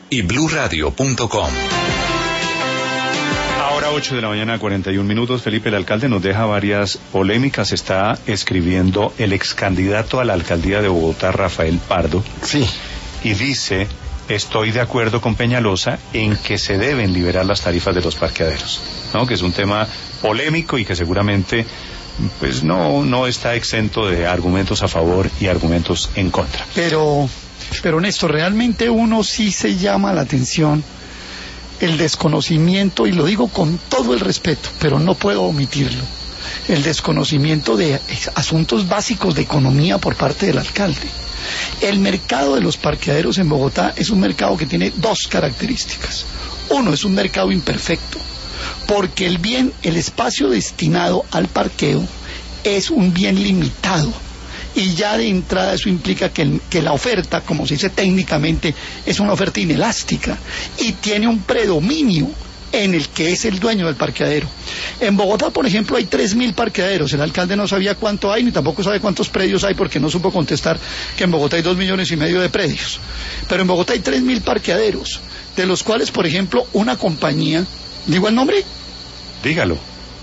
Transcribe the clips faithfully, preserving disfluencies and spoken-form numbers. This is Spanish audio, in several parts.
y blue radio punto com. Ahora ocho de la mañana, cuarenta y un minutos. Felipe, el alcalde nos deja varias polémicas. Está escribiendo el ex candidato a la alcaldía de Bogotá, Rafael Pardo. Sí. Y dice: estoy de acuerdo con Peñalosa en que se deben liberar las tarifas de los parqueaderos, ¿no? Que es un tema polémico y que seguramente pues no, no está exento de argumentos a favor y argumentos en contra. Pero, pero Néstor, realmente uno sí se llama la atención el desconocimiento, y lo digo con todo el respeto, pero no puedo omitirlo, el desconocimiento de asuntos básicos de economía por parte del alcalde. El mercado de los parqueaderos en Bogotá es un mercado que tiene dos características. Uno, es un mercado imperfecto, porque el bien, el espacio destinado al parqueo es un bien limitado, y ya de entrada eso implica que, el, que la oferta, como se dice técnicamente, es una oferta inelástica y tiene un predominio en el que es el dueño del parqueadero. En Bogotá, por ejemplo, hay tres mil parqueaderos. El alcalde no sabía cuánto hay, ni tampoco sabe cuántos predios hay, porque no supo contestar que en Bogotá hay dos millones y medio de predios. Pero en Bogotá hay tres mil parqueaderos, de los cuales, por ejemplo, una compañía, ¿digo el nombre? Dígalo.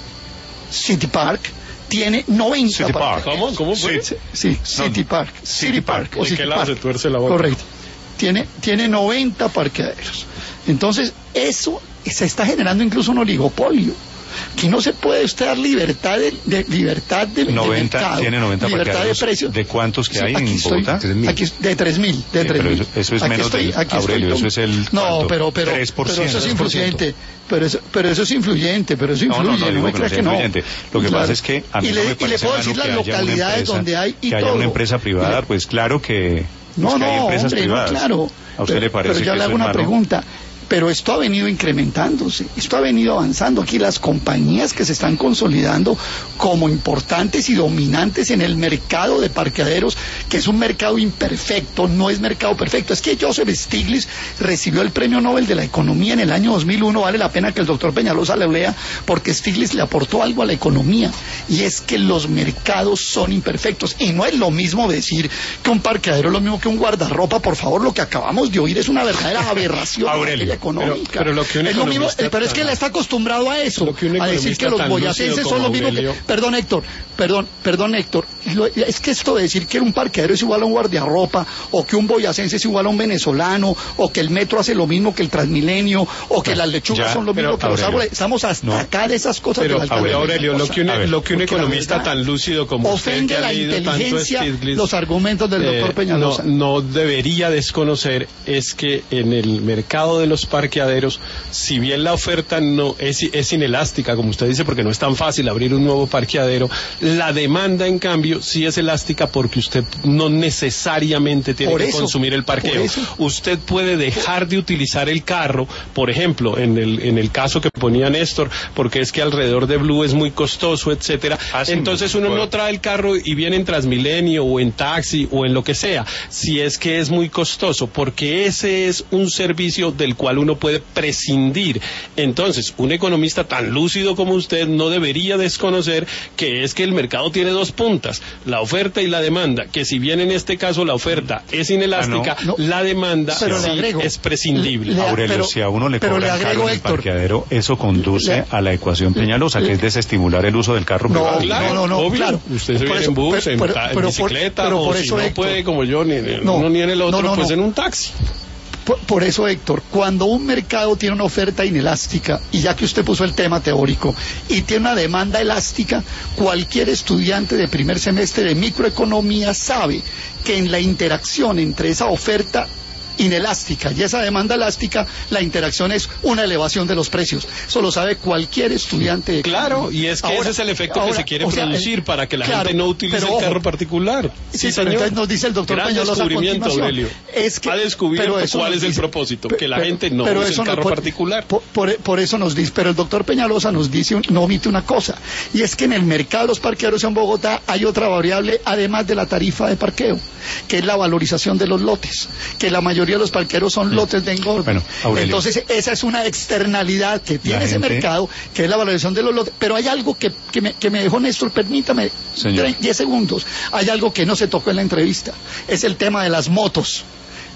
City Park tiene noventa City Park. ¿Cómo? ¿Cómo fue? Sí, sí, City no, Park. City City Park. Park. O ¿De City qué lado Park. se tuerce la boca? Correcto. Tiene, tiene noventa parqueaderos. Entonces, eso se está generando incluso un oligopolio. Aquí no se puede usted dar libertad de, de libertad de, noventa, de mercado, tiene noventa libertad de precios. ¿De cuántos que Sí, hay aquí en estoy, Bogotá? Aquí, de tres mil, de Sí, tres pero mil. eso, eso es Aquí menos estoy, del, aquí Aurelio, estoy, eso es el no, ¿cuánto? pero, pero, tres por ciento. pero eso es influyente, pero eso, pero eso es influyente, pero eso influye, no, no, no, no, digo me que creas no que sea no. influyente. Lo que Claro. pasa es que a mí y no le, me y le parece puedo malo decir que las haya una localidades empresa, donde hay y que todo. haya una empresa privada, Mire, pues claro que, no, pues que hay no, empresas hombre, privadas. no, claro. ¿A usted pero, le parece pero yo que le eso hago es una malo? pregunta. Pero esto ha venido incrementándose, esto ha venido avanzando. Aquí las compañías que se están consolidando como importantes y dominantes en el mercado de parqueaderos, que es un mercado imperfecto, no es mercado perfecto. Es que Joseph Stiglitz recibió el Premio Nobel de la Economía en el año dos mil uno, vale la pena que el doctor Peñalosa lo lea, porque Stiglitz le aportó algo a la economía, y es que los mercados son imperfectos. Y no es lo mismo decir que un parqueadero es lo mismo que un guardarropa. Por favor, lo que acabamos de oír es una verdadera aberración. Aurelio, económica. Pero, pero lo que un es lo mismo, economista pero es que él está acostumbrado a eso, a decir que los boyacenses son lo mismo que... Perdón, Héctor, perdón, perdón, Héctor, lo, es que esto de decir que un parqueadero es igual a un guardiarropa, o que un boyacense es igual a un venezolano, o que el metro hace lo mismo que el Transmilenio, o que no, las lechugas ya, son lo mismo que Aurelio, los árboles, estamos hasta no, acá de esas cosas. Pero, de Aurelio, Aurelio lo que un, ver, lo que un economista verdad, tan lúcido como ofende usted, que la ha leído inteligencia, tanto Stiglitz, los argumentos del doctor eh, Peñalosa. No, no debería desconocer es que en el mercado de los parqueaderos, si bien la oferta no es, es inelástica, como usted dice, porque no es tan fácil abrir un nuevo parqueadero, la demanda, en cambio, sí es elástica, porque usted no necesariamente tiene por que eso, consumir el parqueo. Usted puede dejar de utilizar el carro, por ejemplo, en el, en el caso que ponía Néstor, porque es que alrededor de Blue es muy costoso, etcétera. Ah, sí, entonces uno puede. no trae el carro y viene en Transmilenio o en taxi o en lo que sea, si es que es muy costoso, porque ese es un servicio del cual uno puede prescindir. Entonces, un economista tan lúcido como usted no debería desconocer que es que el mercado tiene dos puntas, la oferta y la demanda, que si bien en este caso la oferta es inelástica, ah, no, no. la demanda sí agrego, es prescindible. Le, Aurelio, pero, si a uno le cobran caro en el parqueadero, eso conduce le, a la ecuación Peñalosa, le, que es desestimular el uso del carro no, privado. Claro, no, no, no, obvio. Claro. Usted se viene en bus, pero, en, pero, en pero, bicicleta, pero, o si no Héctor, puede, como yo, ni en el no, uno ni en el otro, no, no, pues no. en un taxi. Por, por eso, Héctor, cuando un mercado tiene una oferta inelástica, y ya que usted puso el tema teórico, y tiene una demanda elástica, cualquier estudiante de primer semestre de microeconomía sabe que en la interacción entre esa oferta inelástica y esa demanda elástica, la interacción es una elevación de los precios. Eso lo sabe cualquier estudiante de Claro, economía. Y es que ahora, ese es el efecto ahora, que se quiere producir, sea, para que la claro, gente no utilice pero, el carro particular. Sí, sí señor. Entonces nos dice el doctor Gran Peñalosa descubrimiento, Aurelio. Es que, ha descubierto cuál es el dice, propósito, pero, que la gente no use el carro no, por, particular. Por, por, por eso nos dice, pero el doctor Peñalosa nos dice, no omite una cosa, y es que en el mercado de los parqueaderos en Bogotá hay otra variable, además de la tarifa de parqueo, que es la valorización de los lotes, que la mayoría de los parqueaderos son lotes de engorde. Bueno, entonces esa es una externalidad que tiene ese gente... mercado, que es la valorización de los lotes. Pero hay algo que, que, me, que me dejó Néstor, permítame diez segundos, hay algo que no se tocó en la entrevista, es el tema de las motos.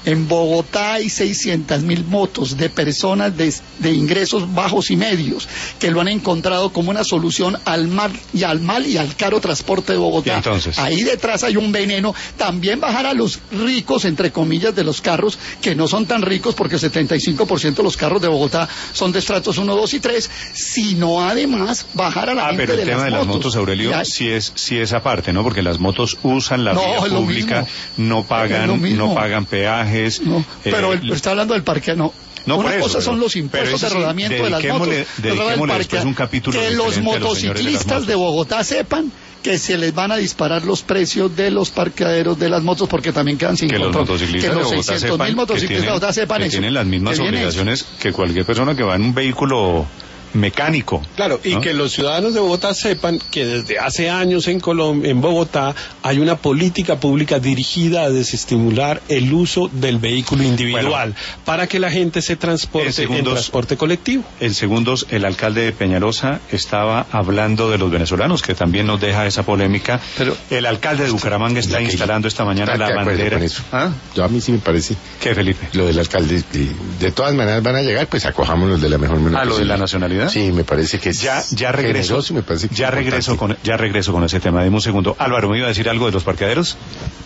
En Bogotá hay seiscientas mil motos de personas de, de ingresos bajos y medios que lo han encontrado como una solución al mal y al mal y al caro transporte de Bogotá. Entonces, ahí detrás hay un veneno. También bajar a los ricos, entre comillas, de los carros, que no son tan ricos porque el setenta y cinco por ciento de los carros de Bogotá son de estratos uno, dos y tres, sino además bajar a la ah, gente pero el de tema las de las motos, motos, Aurelio, ya, sí es, sí es aparte, ¿no? Porque las motos usan la No, vía es lo pública, mismo. no Es pagan, lo mismo. no pagan peajes. no, pero eh, el- está hablando del parque, no. No, Una por eso, cosa son pero- los impuestos pero de eso sí, rodamiento de las motos. dediquémosle- otra del dediquémosle parque. después un capítulo Que los diferente a los señores de las motociclistas de, motos. Bogotá sepan que se les van a disparar los precios de los parqueaderos de las motos porque también quedan sin que los control. motociclistas que de los Bogotá seiscientos sepan mil que motociclistas tienen, de Bogotá sepan que eso. tienen las mismas que viene eso. obligaciones que cualquier persona que va en un vehículo mecánico. Claro, y ¿no? que los ciudadanos de Bogotá sepan que desde hace años en Colombia, en Bogotá, hay una política pública dirigida a desestimular el uso del vehículo individual Bueno, para que la gente se transporte en segundos- en transporte colectivo. En segundos, el alcalde de Peñalosa estaba hablando de los venezolanos, que también nos deja esa polémica. Pero- el alcalde de Bucaramanga está Ya que- instalando esta mañana Está la de acuerdo bandera. con eso. ¿Ah? Yo a mí sí me parece ¿Qué, Felipe? lo del alcalde. De, de todas maneras van a llegar, pues acojámonos de la mejor manera. ¿A lo de posible. la nacionalidad? Sí, me parece que es Ya, ya regreso. generoso, me parece que Ya es regreso importante. con, ya regreso con ese tema. Deme un segundo. Álvaro, ¿me iba a decir algo de los parqueaderos?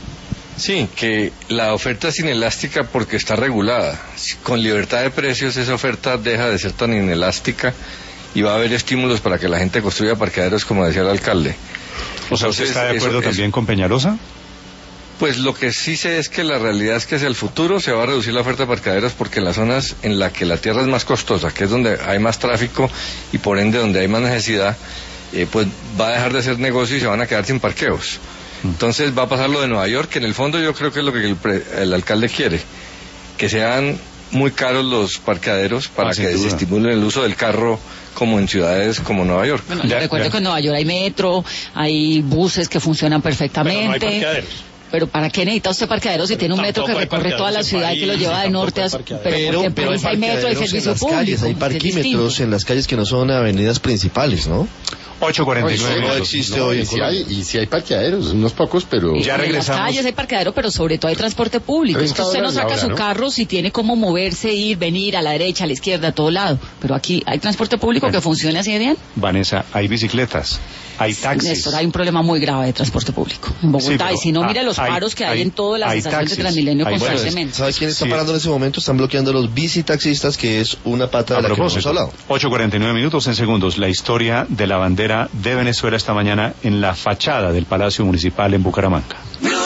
Sí, que la oferta es inelástica porque está regulada. Si con libertad de precios esa oferta deja de ser tan inelástica y va a haber estímulos para que la gente construya parqueaderos, como decía el alcalde. O sea, ¿usted Entonces, está de eso- acuerdo eso- también con Peñalosa? Pues lo que sí sé es que la realidad es que hacia el futuro se va a reducir la oferta de parqueaderos porque en las zonas en las que la tierra es más costosa, que es donde hay más tráfico y por ende donde hay más necesidad, eh, pues va a dejar de ser negocio y se van a quedar sin parqueos. Entonces va a pasar lo de Nueva York, que en el fondo yo creo que es lo que el, pre- el alcalde quiere, que sean muy caros los parqueaderos para Ah, sin que duda. desestimulen el uso del carro como en ciudades como Nueva York. Bueno, Ya, les recuerdo ya. que en Nueva York hay metro, hay buses que funcionan perfectamente. Pero no hay parqueaderos. Pero ¿para qué necesita usted parqueadero si tiene un metro que tampoco hay recorre toda la parqueaderos en ciudad y que lo París, lleva de tampoco norte a hay sur? parqueaderos. Pero, porque en pero hay París hay metro, hay parqueaderos en servicio las público. calles, hay que es parquímetros distinto. en las calles que no son avenidas principales, ¿no? ocho cuarenta y Oye, nueve no minutos. existe No, hoy y en si Colombia. hay, y si hay parqueaderos, unos pocos, pero... Ya en las regresamos. calles hay parqueadero, pero sobre todo hay transporte público. Es que treinta usted no horas la saca hora, su ¿no? carro si tiene cómo moverse, ir, venir a la derecha, a la izquierda, a todo lado. Pero aquí hay transporte público Bueno. que funcione así de bien. Vanessa, hay bicicletas, hay taxis. Néstor, hay un problema muy grave de transporte público en Bogotá. Sí, pero, y si no, ah, mire los hay- paros que hay, hay- en todas las hay estaciones taxis, de Transmilenio hay- bueno, constantemente. ¿Sabes quién está Sí. parando en ese momento? Están bloqueando a los bicitaxistas, que es una pata A de la que no hemos propósito, hablado. ocho cuarenta y nueve minutos en segundos. La historia de la bandera de Venezuela esta mañana en la fachada del Palacio Municipal en Bucaramanga.